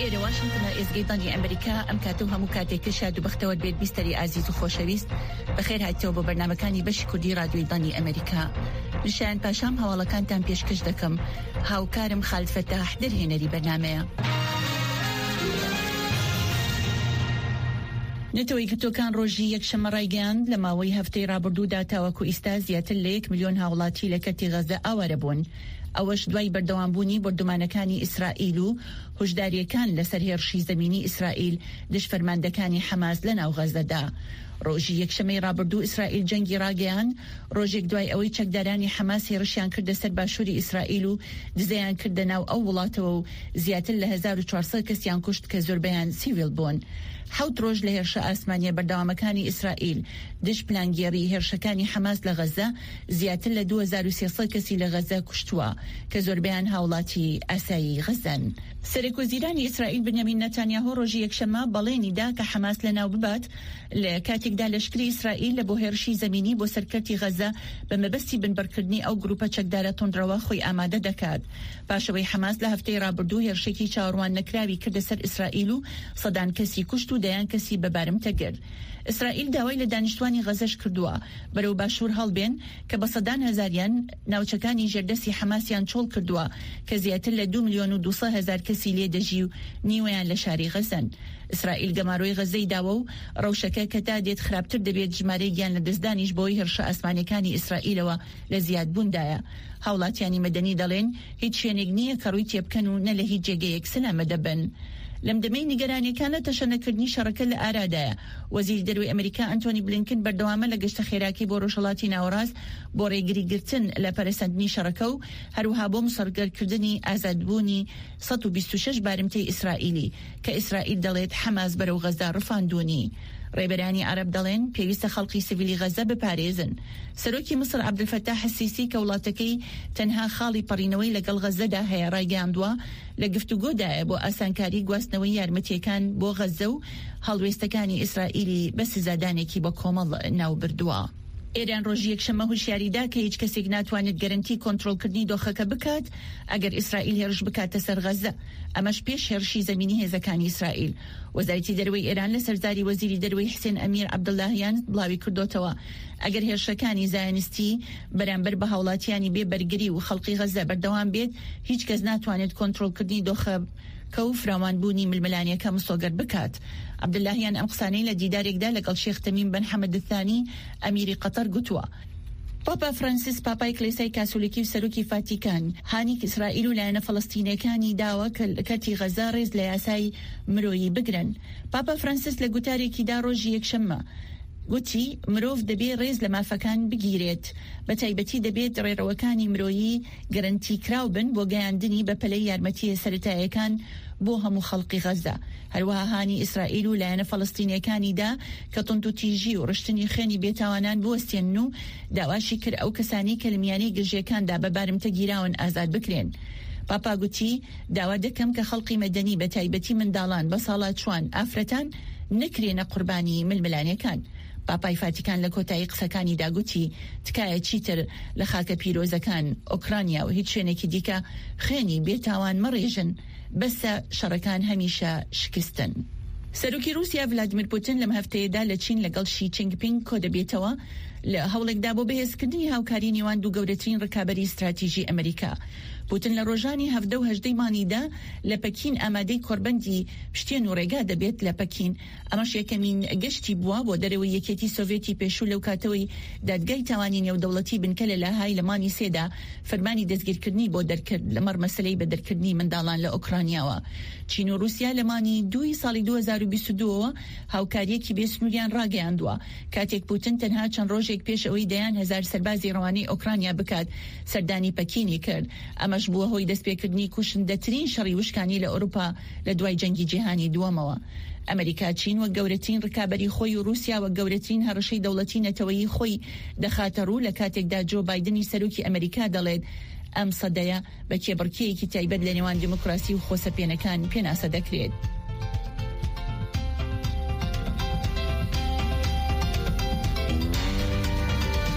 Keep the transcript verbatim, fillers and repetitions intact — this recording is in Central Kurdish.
لێرە واشنگتنە ئێزگەی ئەمریکا ئەم کاتە و هەموو کاتێک شاد و بەختەوە بێت بیستەری ئازیز و خۆشەویست بەخێر هاتیەوە بۆ بەرنامەکانی بەشی کوردی رادیۆی دانی ئەمریکا. نشان پاشام هەواڵەکانتان پێشکەش دەکەم. هاوکارم خالد فەتاح دەرهێنەری بەرنامەیە. نەتەوەی کتۆکان ڕۆژی یەکشەمە ڕایگەیاند لە ماوەی هەفتەی ڕابردوودا تاوەکو ئیستا زیاتر لە یەک ملیۆن هاوڵاتی لە کەتی غەزە ئاوارە بوون. ئەوەش دوای بەردەوامبوونی بردومانەکانی ئیسرائیل و هۆشداریەکان لەسەر هێرشی زەمینی ئیسرائیل دژفەرماندەکانی حەماس لە ناو غەزەدا. ڕۆژی یەکشەمەی ڕابردوو ئیسرائیل جەنگی ڕاگەیان ڕۆژێک دوای ئەوەی چەکدارانی حەماس هێرشیان کردە سەر باشووری ئیسرائیل و دزەیان کردە ناو ئەو وڵاتەوە و زیاتر لە هەزار و چوارسەد کەسیان کوشت کە زۆربەیان سیڤیل بوون. حوت ڕۆژ لە هێرشە ئاسمانیە بەردەوامەکانی ئیسرائیل دژ پلانگێڕی هێرشەکانی حەماس لە غەزە زیاتر لە دوو هەزار و سێسەد کەسی لە غەزە کوشتووە کە زۆربەیان هاوڵاتی ئاسایی غەزەن. سەرۆکوەزیرانی ئیسرائیل بنیامین نەتانیاهۆ ڕۆژی یەکشەمە بەڵێنیدا کە حەماس لە ناو ببات لە کاتێکدا لەشکری ئیسرائیل لە بۆ هێرشی زەمینی بۆ سەرکەرتی غەزە بە مەبەستی بنبەرکردنی ئەو گروپە چەکدارە تۆندڕەوە خۆی ئامادە دەکات. پاشەوەی حەماس لە هەفتەی ڕابردوو هێرشێکی چاوەڕوان نەکراوی کردە سەر ئیسرائیل و سەدان کەسی کوشت و دەیان کەسی بەبارمتە گر. ئیسرائیل داوای لە دانیشتوانی غەزەش کردووە بەرەو باشوور هەڵبێن کە بە سەدان هەزاریان ناوچەکانی ژێردەستی حەماسیان چۆڵ کردووە کە زیاتر لە دو ملیۆن و دووسەد هەزار کەسی لێدەژی و نیوەیان لە شاری غەزەن. ئیسرائیل گەماڕۆی غەزەی داوە و ڕەوشەکە کە تا دێت خراپتر دەبێت ژمارەی گیان لە دەستدانیش بۆی هێرشە ئاسمانەکانی ئیسرائیلەوە لە زیادبووندایە. هاوڵاتیانی مەدەنی دەڵێن هیچ شوێنێک نییە کە ڕووی تێبکەن و نە لە هیچ جێگەیەک سەلامە دەبن. لەم دەمەی نیگەرانیەکانە تەشەنەکردنی شەڕەکە لە ئارادایە. وەزیری دەروی ئەمریکا ئەنتۆنی بلینکن بەردەوامە لە گەشتە خێراکی بۆ ڕۆژهەڵاتی ناوەڕاست بۆ ڕێگریگرتن لە پەرەسەندنی شەڕەکە و هەروها بۆ مسەرگەرکردنی ئازادبوونی سەد و بیست و شەش بارمتەی ئیسرائیلی کە ئیسرائیل دەڵێت حەماس بەرەو غەزە ڕفاندوونی. ڕێبەرانی عەرەب دەڵێن پێویستە خەڵکی سیڤیلی غەزە بپارێزن. سەرۆکی مسر عەبدولفەتاح السیسی کە وڵاتەکەی تەنها خاڵی پەڕینەوەی لەگەڵ غەزەدا هەیە ڕایگەیاندووە لە گفتوگۆدایە بۆ ئاسانکاری گواستنەوەی یارمەتیەکان بۆ غەزە و هەڵوێستەکانی ئیسرائیلی بە سزادانێکی بە کۆمەڵ ناو بردووە. ئێران ڕۆژی یەکشەمە هوشیاریدا کە هیچ کەسێک ناتوانێت گەرنتی کۆنتڕۆلکردنی دۆخەکە بکات ئەگەر ئیسرائیل هێرش بکاتە سەر غەزە، ئەمەش پێش هێرشی زەمینی هێزەکانی ئیسرائیل. وەزارەتی دەروەی ئێران لە سەرزاری وەزیری دەروەی حسێن ئەمیر عەبدوڵلاهیان بڵاوی کردوتەوە ئەگەر هێرشەکانی زایۆنیستی بەرامبەر بە هاوڵاتیانی بێبەرگری و خەڵقی غەزە بەردەوام بێت هیچ کەس ناتوانێت کۆنتڕۆلکردنی دۆخە کە و فراوانبوونی ململانیەکە مسۆگەر بکات. عەبدوڵلاهیان ئەم قسانەی لە دیدارێکدا لەگەڵ شێخ تەمیم بن حەمەد الثانی ئەمیری قەتەر گوتووە. پاپا فرانسیس پاپای کلیسای کاسولیکی و سەرۆکی فاتیکان هانی ئیسرائیل و لایەنە فەڵەستینیەکانی داوە کە کەتی غەزە ڕێز لە یاسای مرۆیی بگرن. پاپا فرانسیس لە گوتارێکیدا ڕۆژی یەکشەمە گوتی مرۆڤ دەبێت ڕێز لە مافەکان بگیرێت، بە تایبەتی دەبێت ڕێڕەوەکانی مرۆیی گەرنتی کراو بن بۆ گەیاندنی بە پەلەی یارمەتیە سەرەتاییەکان بۆ هەموو خەڵقی غەزە. هەروەها هانی ئیسرائیل و لایەنە فەڵەستینیەکانیدا کە تۆند و تیژی و ڕشتنی خوێنی بێتاوانان بوەستێنن و داواشی کرد ئەو کەسانی کە لە میانەی گژێکاندا بە بارمتە گیراون ئازاد بکرێن. پاپا گوتی داوا دەکەم کە خەڵقی مەدەنی بە تایبەتی منداڵان بە ساڵات چوان ئافرەتان نەکرێنە قوربانی ململانیەکان. پاپای فاتیکان لە کۆتایی قسەکانی داگوتی تکایە چیتر لە خاکە پیرۆزەکان ئۆکرانیا و هیچ شوێنێکی دیکە خوێنی بێتاوان مەڕێژن، بەسە شەڕەکان هەمیشە شکستن. سەرۆکی رووسیا ڤلادیمیر پوتین لەم هەفتەیەدا لە چین لەگەڵ شی جینگپینگ کۆ دەبێتەوە لە هەوڵێکدا بۆ بەهێزکردنی هاوکاری نێوان دوو گەورەترین ڕکابەری استراتیژی ئەمریکا. پوتین لە ڕۆژانی هەفتە و هەژدەی مانیدا لە پەکین ئامادەی کۆربەندی پشتێن و ڕێگا دەبێت لە پەکین. ئەمەش یەکەمین گەشتی بووە بۆ دەرەوەی یەکێتی سۆڤێتی پێشوو لەو کاتەوەی دادگای تاوانی نێودەوڵەتی بنکە لە لاهای لە مانی سێدا فەرمانی دەستگیرکردنی بۆ دەرکرد لەمەڕ مەسەلەی بەدەرکردنی منداڵان لە ئۆکرانیاوە. چین و رووسیا لە مانی دووی ساڵی دوو هەزار و بیست و دووەوە هاوکاریەکی بێسنووریان ڕاگەیاندووە کاتێک پوتین تەنها چەند ڕۆژێک پێش ئەوەی دەیان هەزار سەربازی ڕەوانەی ئۆکرانیا بکات سەردانی پەکینی کرد. ئەمەش بووە هۆی دەستپێکردنی کوشندەترین شەڕی وشکانی لە ئەوروپا لە دوای جەنگی جیهانی دووەمەوە. ئەمریکا چین وە گەورەترین ڕکابەری خۆی و رووسیا وە گەورەترین هەڕەشەی دەوڵەتی نەتەوەیی خۆی دەخاتە ڕوو لە کاتێکدا جۆ بایدنی سەرۆکی ئەمریکا دەڵێت ئەم سەدەیە بە کێبڕکێیەکی تایبەت لە نێوان دیموکراسی و خۆسەپێنەکان پێناسە دەکرێت.